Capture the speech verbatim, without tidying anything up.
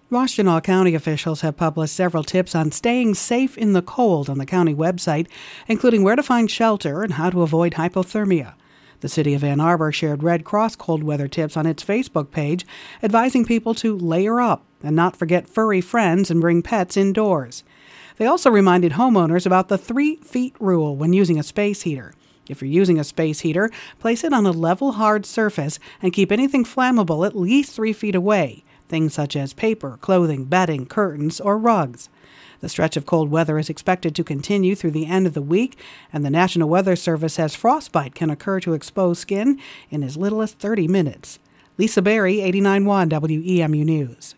Washtenaw County officials have published several tips on staying safe in the cold on the county website, including where to find shelter and how to avoid hypothermia. The city of Ann Arbor shared Red Cross cold weather tips on its Facebook page, advising people to layer up and not forget furry friends and bring pets indoors. They also reminded homeowners about the three feet rule when using a space heater. If you're using a space heater, place it on a level, hard surface and keep anything flammable at least three feet away. Things such as paper, clothing, bedding, curtains, or rugs. The stretch of cold weather is expected to continue through the end of the week, and the National Weather Service says frostbite can occur to exposed skin in as little as thirty minutes. Lisa Berry, eighty-nine point one W E M U News.